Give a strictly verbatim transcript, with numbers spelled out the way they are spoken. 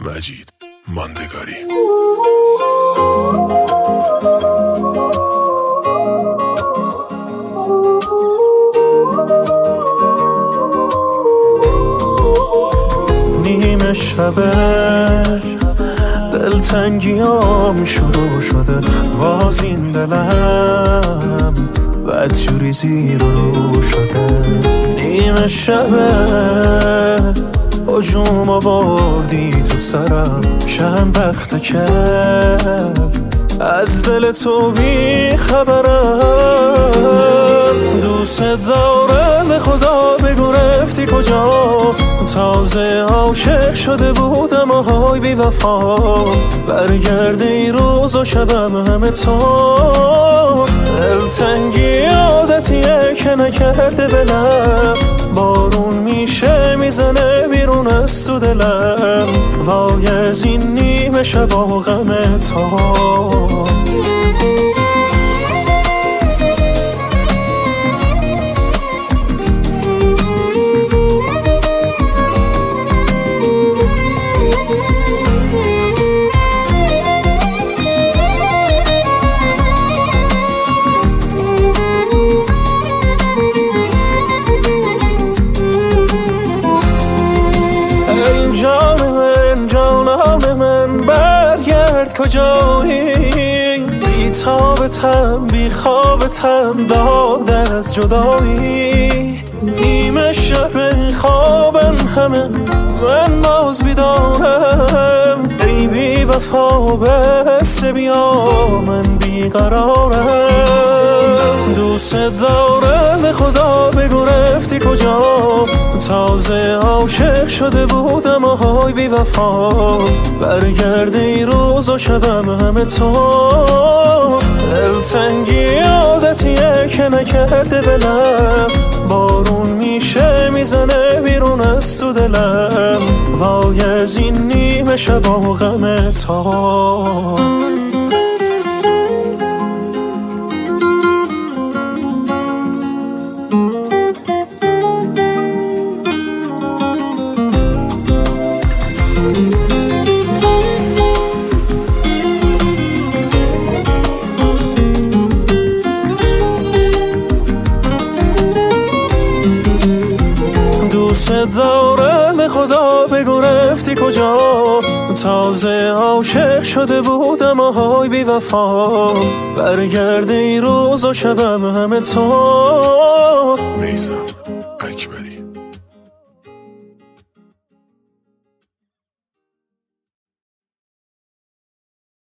مجید ماندگاری. نیمه شبه دلتنگیام شروع شده، باز این دلم بدجوری زیر رو شده. نیمه شبه هجوم آوردی تو سرم، چند وقته که از دل تو بی خبرم. دوست دارم به خدا بگو رفتی کجا، تازه عاشق شده بودم آهای بی وفا. برگرده ای روز و شبم همه تو، دلتنگی عادتیه که نکرده بلم. بارون میشه میزنه بیرون از تو دلم، وای از این نیمه شب و غم تو. کجایی بی تابتم بی خوابتم داد از جدایی. نیمه شب خوابم همه من باز بیدارم، ای بی وفا بس بیا من بیقرارم. دوست دارم به خدا بگو رفتی کجا، تازه عاشق شده بودم آهای بی وفا. برگرده ای روز و شبم همه تو، دلتنگی عادتیه که نکرده بلم. بارون میشه میزنه بیرون از تو دلم، وای از این نیمه شب و غم تو. دوست دارم به خدا بگو رفتی کجا، تازه عاشق شده بودم آهای بی وفا. برگرده ای روز و شبم همه تو. میثم